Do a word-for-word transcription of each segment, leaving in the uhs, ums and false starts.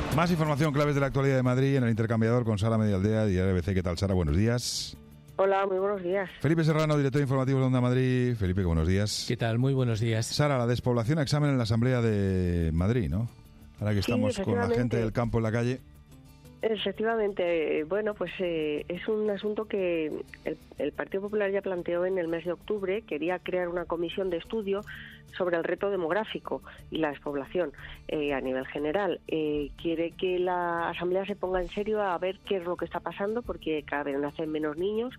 Más información, claves de la actualidad de Madrid en el intercambiador con Sara Medialdea, Diario B C. ¿Qué tal, Sara? Buenos días. Hola, muy buenos días. Felipe Serrano, director informativo de Onda Madrid. Felipe, buenos días. ¿Qué tal? Muy buenos días. Sara, la despoblación a examen en la Asamblea de Madrid, ¿no? Ahora que Sí, estamos con la gente del campo en la calle. Efectivamente, bueno, pues eh, es un asunto que el, el Partido Popular ya planteó en el mes de octubre. Quería crear una comisión de estudio sobre el reto demográfico y la despoblación eh, a nivel general. Eh, quiere que la Asamblea se ponga en serio a ver qué es lo que está pasando, porque cada vez nacen menos niños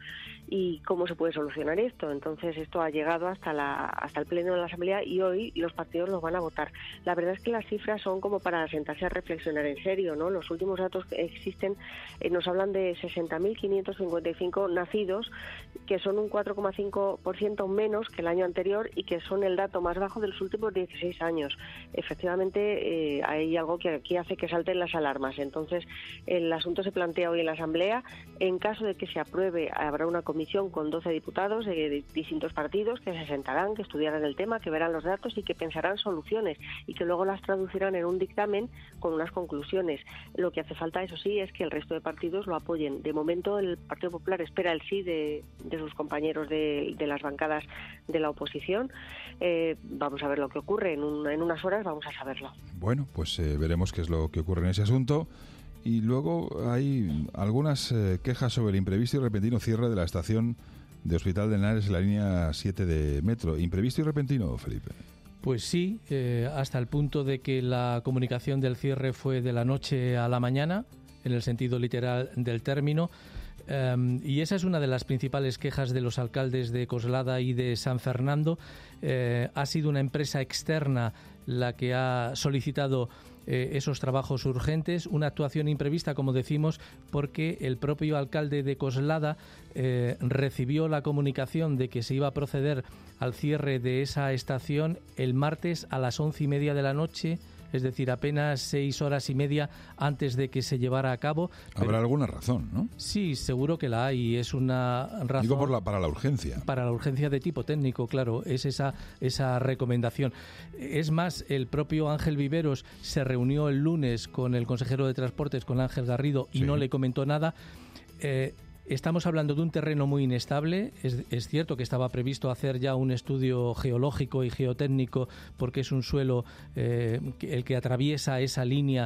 y cómo se puede solucionar esto. Entonces esto ha llegado hasta la hasta el pleno de la Asamblea y hoy los partidos lo van a votar. La verdad es que las cifras son como para sentarse a reflexionar en serio, ¿no? Los últimos datos que existen eh, nos hablan de sesenta mil quinientos cincuenta y cinco nacidos, que son un cuatro coma cinco por ciento menos que el año anterior y que son el dato más bajo de los últimos dieciséis años. Efectivamente, eh, hay algo que aquí hace que salten las alarmas. Entonces, el asunto se plantea hoy en la Asamblea. En caso de que se apruebe, habrá una comisión con doce diputados de distintos partidos que se sentarán, que estudiarán el tema, que verán los datos y que pensarán soluciones y que luego las traducirán en un dictamen con unas conclusiones. Lo que hace falta, eso sí, es que el resto de partidos lo apoyen. De momento, el Partido Popular espera el sí de, de sus compañeros de, de las bancadas de la oposición. Eh, vamos a ver lo que ocurre. En, un, en unas horas vamos a saberlo. Bueno, pues eh, veremos qué es lo que ocurre en ese asunto. Y luego hay algunas eh, quejas sobre el imprevisto y repentino cierre de la estación de Hospital de Henares en la línea siete de metro. ¿Imprevisto y repentino, Felipe? Pues sí, eh, hasta el punto de que la comunicación del cierre fue de la noche a la mañana, en el sentido literal del término. Um, y esa es una de las principales quejas de los alcaldes de Coslada y de San Fernando. Eh, ha sido una empresa externa la que ha solicitado eh, esos trabajos urgentes, una actuación imprevista, como decimos, porque el propio alcalde de Coslada eh, recibió la comunicación de que se iba a proceder al cierre de esa estación el martes a las once y media de la noche, es decir, apenas seis horas y media antes de que se llevara a cabo. Habrá Pero, alguna razón, ¿no? Sí, seguro que la hay. Es una razón. Digo por la, para la urgencia. Para la urgencia de tipo técnico, claro. Es esa, esa recomendación. Es más, el propio Ángel Viveros se reunió el lunes con el consejero de Transportes, con Ángel Garrido, y sí. no le comentó nada. Eh, Estamos hablando de un terreno muy inestable. Es, es cierto que estaba previsto hacer ya un estudio geológico y geotécnico porque es un suelo eh, el que atraviesa esa línea,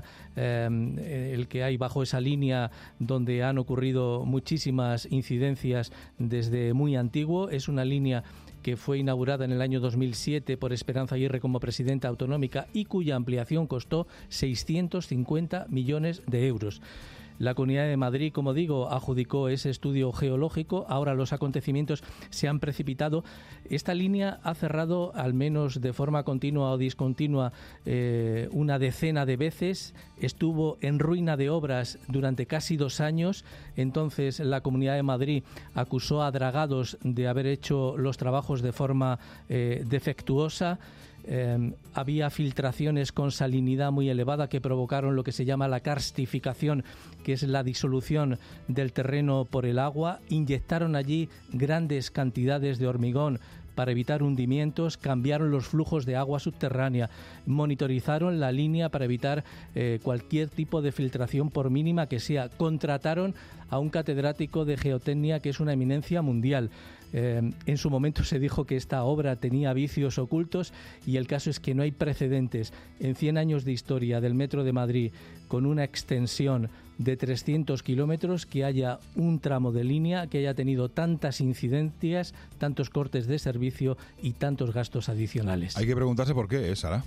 eh, el que hay bajo esa línea donde han ocurrido muchísimas incidencias desde muy antiguo. Es una línea que fue inaugurada en el año dos mil siete por Esperanza Aguirre como presidenta autonómica y cuya ampliación costó seiscientos cincuenta millones de euros. La Comunidad de Madrid, como digo, adjudicó ese estudio geológico. Ahora los acontecimientos se han precipitado. Esta línea ha cerrado, al menos de forma continua o discontinua, eh, una decena de veces. Estuvo en ruina de obras durante casi dos años. Entonces la Comunidad de Madrid acusó a Dragados de haber hecho los trabajos de forma eh, defectuosa. Eh, había filtraciones con salinidad muy elevada que provocaron lo que se llama la karstificación, que es la disolución del terreno por el agua. Inyectaron allí grandes cantidades de hormigón para evitar hundimientos, cambiaron los flujos de agua subterránea, monitorizaron la línea para evitar eh, cualquier tipo de filtración por mínima que sea. Contrataron a un catedrático de geotecnia que es una eminencia mundial. Eh, en su momento se dijo que esta obra tenía vicios ocultos y el caso es que no hay precedentes en cien años de historia del Metro de Madrid con una extensión de trescientos kilómetros que haya un tramo de línea que haya tenido tantas incidencias, tantos cortes de servicio y tantos gastos adicionales. Hay que preguntarse por qué, ¿eh, Sara?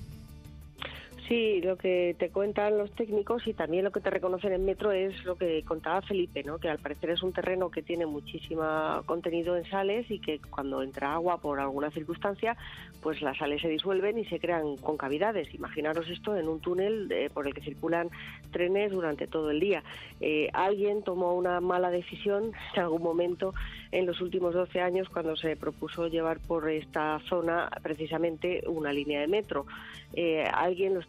Sí, lo que te cuentan los técnicos y también lo que te reconocen en Metro es lo que contaba Felipe, ¿no? Que al parecer es un terreno que tiene muchísimo contenido en sales y que cuando entra agua por alguna circunstancia, pues las sales se disuelven y se crean concavidades. Imaginaros esto en un túnel eh, por el que circulan trenes durante todo el día. Eh, alguien tomó una mala decisión en algún momento en los últimos doce años cuando se propuso llevar por esta zona precisamente una línea de metro. Eh, alguien lo está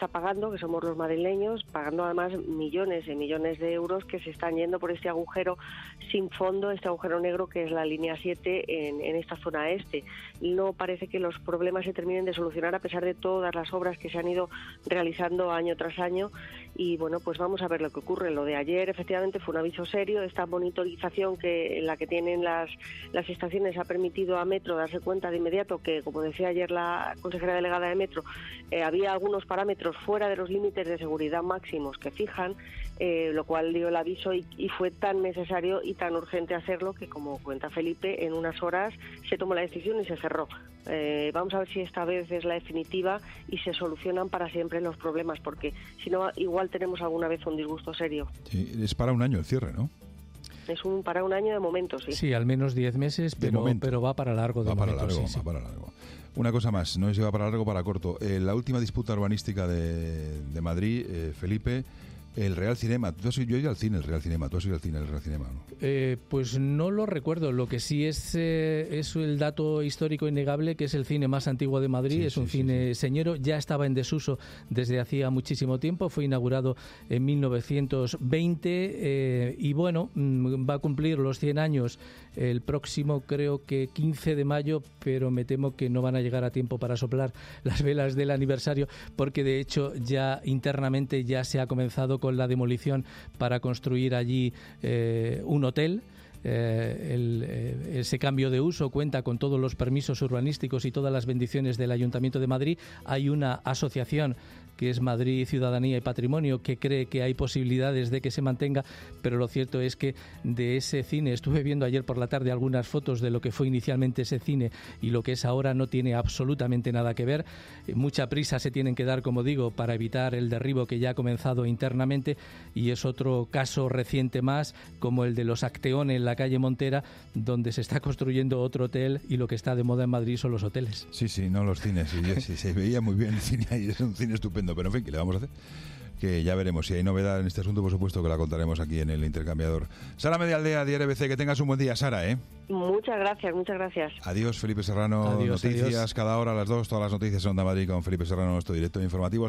está pagando, que somos los madrileños, pagando además millones y millones de euros que se están yendo por este agujero sin fondo, este agujero negro que es la línea siete en, en esta zona este. No parece que los problemas se terminen de solucionar a pesar de todas las obras que se han ido realizando año tras año. Y bueno, pues vamos a ver lo que ocurre. Lo de ayer efectivamente fue un aviso serio. Esta monitorización que en la que tienen las, las estaciones ha permitido a Metro darse cuenta de inmediato que, como decía ayer la consejera delegada de Metro, eh, había algunos parámetros fuera de los límites de seguridad máximos que fijan, eh, lo cual dio el aviso y, y fue tan necesario y tan urgente hacerlo que, como cuenta Felipe, en unas horas se tomó la decisión y se cerró. Eh, vamos a ver si esta vez es la definitiva y se solucionan para siempre los problemas, porque si no, igual tenemos alguna vez un disgusto serio. Sí, es para un año el cierre, ¿no? Es un para un año de momento, sí. Sí, al menos diez meses, pero, pero va para largo de va para momento, largo, sí, sí. va para largo. Una cosa más, no es lleva para largo, para corto. Eh, la última disputa urbanística de, de Madrid, eh, Felipe, el Real Cinema. ¿Tú has, yo he ido al cine, el Real Cinema. ¿Tú has ido al cine, el Real Cinema? ¿No? Eh, pues no lo recuerdo. Lo que sí es eh, es el dato histórico innegable, que es el cine más antiguo de Madrid. Sí, es un sí, cine sí, sí. señero. Ya estaba en desuso desde hacía muchísimo tiempo. Fue inaugurado en mil novecientos veinte eh, y bueno, va a cumplir los cien años el próximo, creo que quince de mayo, pero me temo que no van a llegar a tiempo para soplar las velas del aniversario, porque de hecho ya internamente ya se ha comenzado con la demolición para construir allí eh, un hotel. Eh, el, eh, ese cambio de uso cuenta con todos los permisos urbanísticos y todas las bendiciones del Ayuntamiento de Madrid. Hay una asociación que es Madrid Ciudadanía y Patrimonio, que cree que hay posibilidades de que se mantenga, pero lo cierto es que de ese cine, estuve viendo ayer por la tarde algunas fotos de lo que fue inicialmente ese cine y lo que es ahora, no tiene absolutamente nada que ver. Mucha prisa se tienen que dar, como digo, para evitar el derribo que ya ha comenzado internamente, y es otro caso reciente más, como el de los Acteón en la calle Montera, donde se está construyendo otro hotel y lo que está de moda en Madrid son los hoteles. Sí, sí, no los cines, sí, sí, se veía muy bien el cine ahí, es un cine estupendo. Pero en fin, ¿qué le vamos a hacer? Que ya veremos. Si hay novedad en este asunto, por supuesto que la contaremos aquí en el Intercambiador. Sara Medialdea, de R B C, que tengas un buen día, Sara, ¿eh? Muchas gracias, muchas gracias. Adiós, Felipe Serrano. Adiós, noticias adiós. Cada hora a las dos, todas las noticias en Onda Madrid con Felipe Serrano, nuestro director informativo.